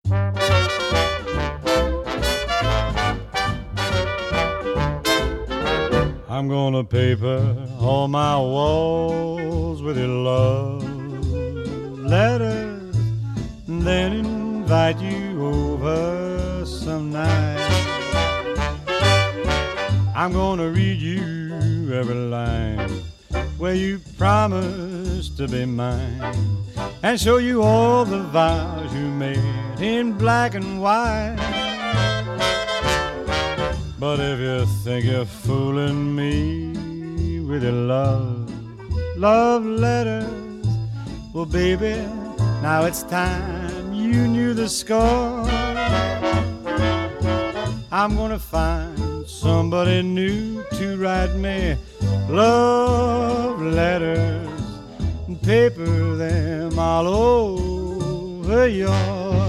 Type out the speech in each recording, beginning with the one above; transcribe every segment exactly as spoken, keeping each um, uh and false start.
I'm gonna paper all my walls with your love letters, and then invite you over some night. I'm gonna read you every line where you promised to be mine, and show you all the vows you made in black and white. But if you think you're fooling me with your love, love letters, well, baby, now it's time you knew the score. I'm gonna find somebody new to write me love letters and paper them all over yours.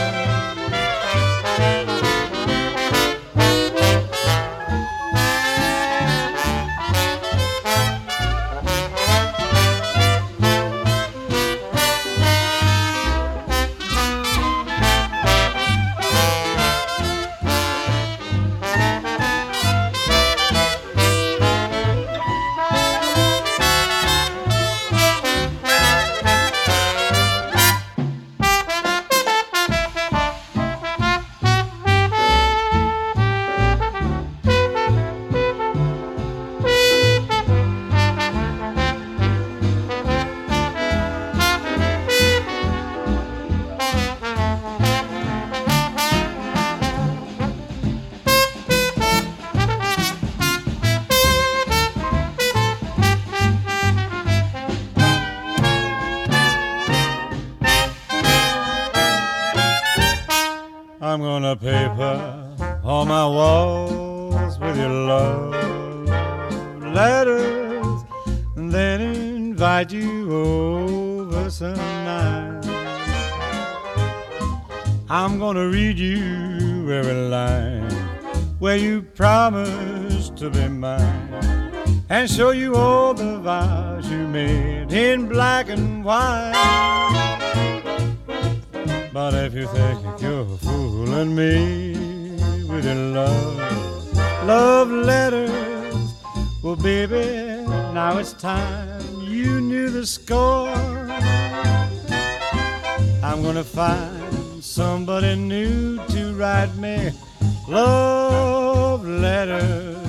I'm gonna paper all my walls with your love letters, and then invite you over some night. I'm gonna read you every line where you promised to be mine, and show you all the vows you made in black and white. But if you think you're fooling me with your love, love letters, well, baby, now it's time you knew the score. I'm gonna find somebody new to write me love letters